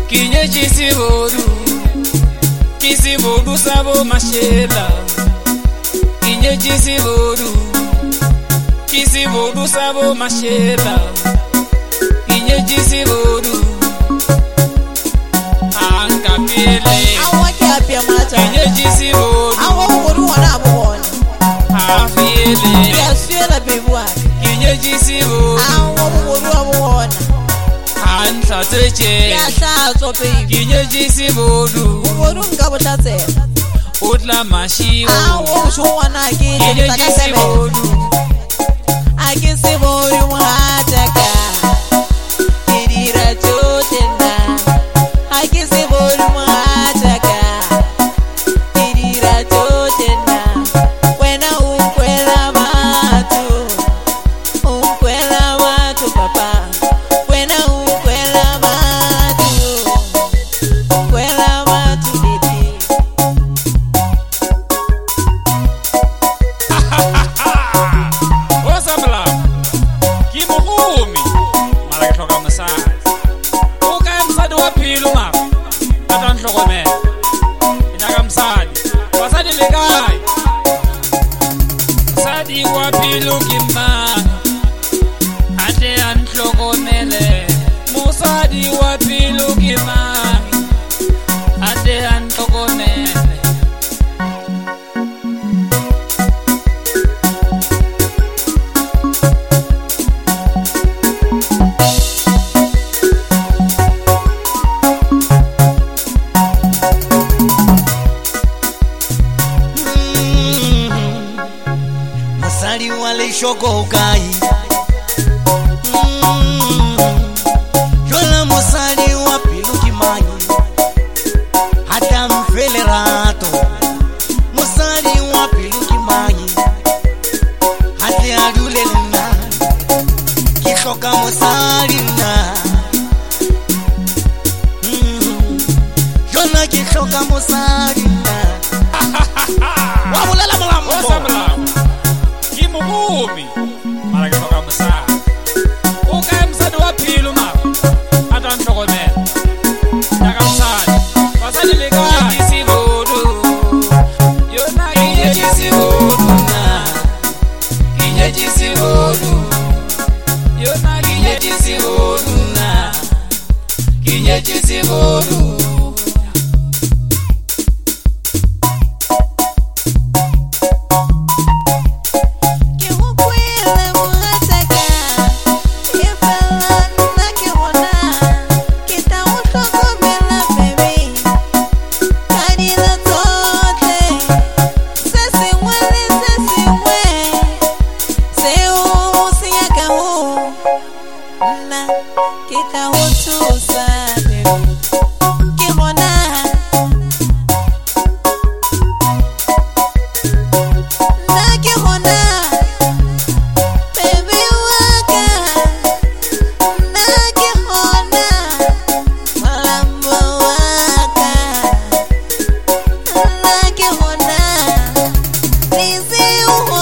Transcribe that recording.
Kinyeji sibodu sabo mashela. Kinyeji sibodu sabo mashela. Kinyeji sibodu ankapele. Awake apia mata. Kinyeji sibodu. Awa ukodu wana abuona. Afile. Yaswela bebuwa. Kinyeji sibodu. Awa ukodu abuona. Anhlateche. Yasha baby. Kinyeji sibodu. Ukodu ngabothathe. Utla mashiwo. Awa ushuwana kile. Kinyeji sibodu. Akisibodu muhataka. Kidira chotenda. Akisibodu muhataka. Kidira chotenda. Wena ukwela watu papa. Wena ukwela watu baby. Osamla. Kimuhumi. Mara kutoka Masai. Uka msadi wa pilu ma. Ata nhlokomela. Inaka msadi. Wasadi lekai. Msadi wa pilu kimanga. Ate anhlokomele. Musadi wa pilu kimanga. Ate anhlokomele. Musali wale shoko ukai. Jola musali wa piluki mai. Hata mfele rato. Musali wa piluki mai. Hata adule na. Kishoka musali na. Jola kishoka musali na. Wabulala mlambo. Osamla. Kimuhumi. Mara kutoka Masai. Uka msadi wa pilu ma. Ata nhlokomela. Inaka msadi. Wasadi lekai. Sibodu. Yona kinyeji sibodu na. Kinyeji sibodu. Yona kinyeji sibodu na. Kinyeji sibodu. Kiukwela muhataka. Kifala na kiwona. Kitautokomela baby. Kadila zote. Sesiwe. Seu siyakahu. Na kitahutusa baby. Kiwona. Nakihona, baby waka. Nakihona, malambo waka. Nakihona, nisi uho.